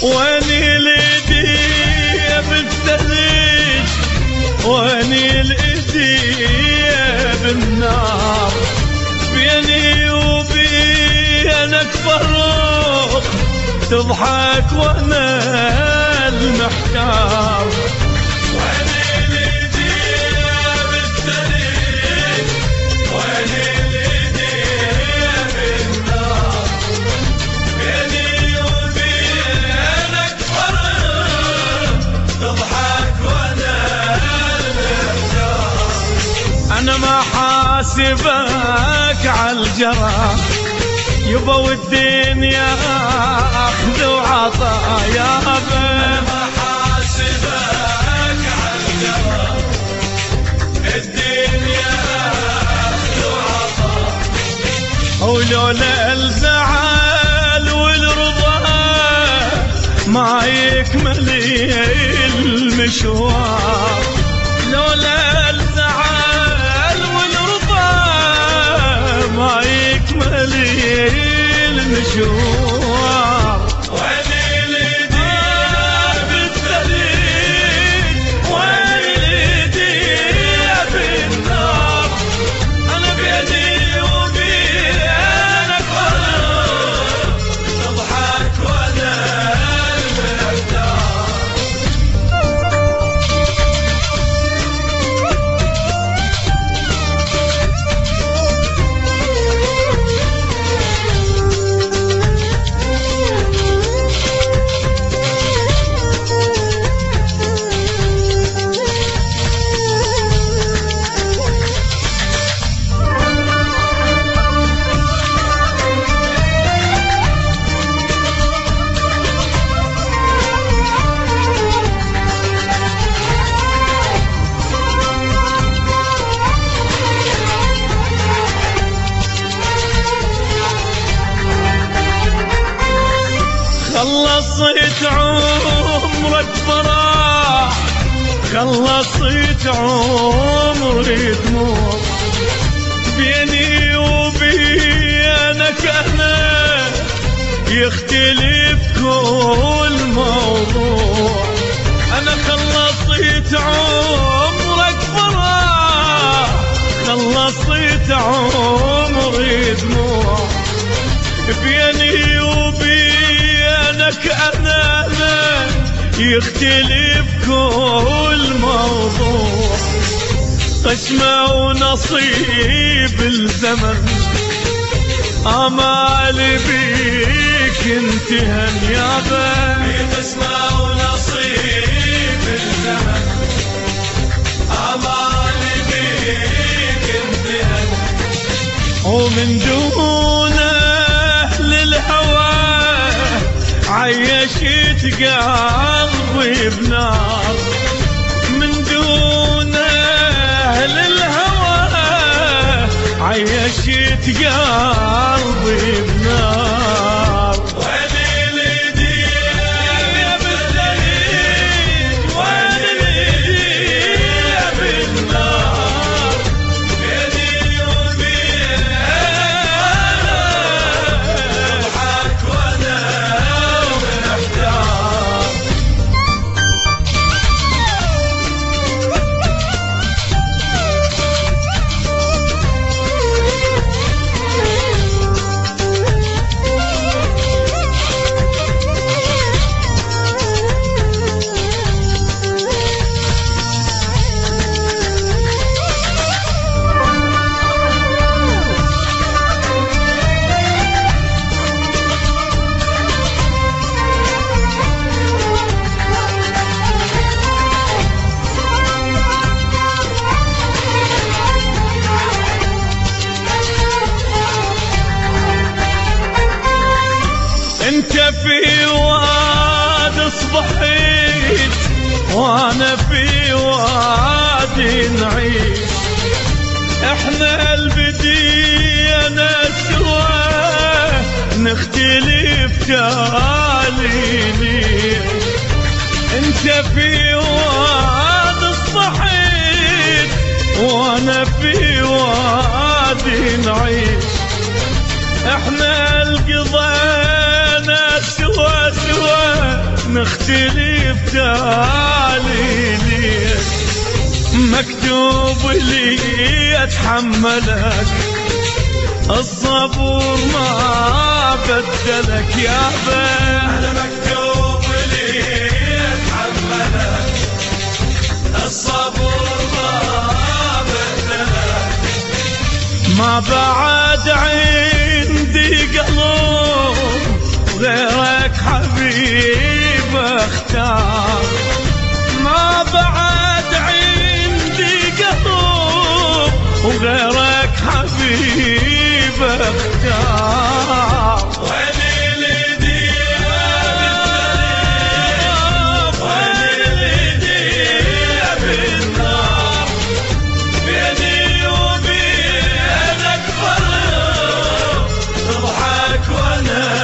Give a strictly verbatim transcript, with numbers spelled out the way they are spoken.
واني ليدي بالثلج واني ليدي بالنار بيني وبينك فرق تضحك وانا المحتار واني ليدي بالثلج واني ليدي بالنار بيني وبينك فرق تضحك وانا المحتار انا ما حاسبك عالجرح يبا والدنيا اخذ وعطا يابا ما حاسبك عالجرح الدنيا اخذ وعطا ولولا الزعل والرضا ما يكمل المشوار لولا الزعل والرضا ما يكمل المشوار واني ليدي بالثلج واني ليدي بالنار انا بيدي وبينك فرق تضحك وانا المحتار خلصت عمرك فرح خلصت عمري دموع بيني وبينك انا يختلف كل موضوع انا خلصت عمرك فرح خلصت عمري دموع بيني وبينك أنا يختلف كل موضوع قسمة ونصيب الزمن آمالي بيك انتهى يابا قسمة ونصيب الزمن آمالي بيك انتهى ومن دونه للهوى عيشت قلبي بنار من دون أهل الهوى عيشت قلبي بنار واني ليدي بالثلج واني ليدي بالنار بيني وبينك تضحك وانا انت في واد صبحيت وانا في وادي نعيش احنا البدينا سوا نختلف تالي ليش انت في واد صبحيت وانا في وادي نعيش احنا القضينا سوا سوا نختلف تالي ليك، مكتوب لي اتحملك الصبر ما بدلك يا بيه. أنا مكتوب لي اتحملك الصبر ما بدلك، ما بعد عندي قلب غيرك حبيب اختار، ما بعد عندي قلب وغيرك حبيب اختار. ويلي ليدي ويلي ليدي بالنار، بيني وبينك فرق، اضحك وانا